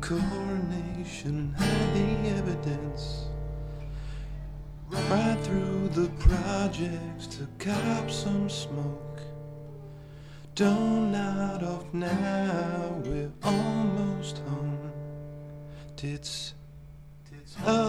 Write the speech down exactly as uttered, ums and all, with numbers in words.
coronation and hide the evidence. Ride through the projects to cop some smoke. Don't nod off now, we're almost home. Tits, tits, oh.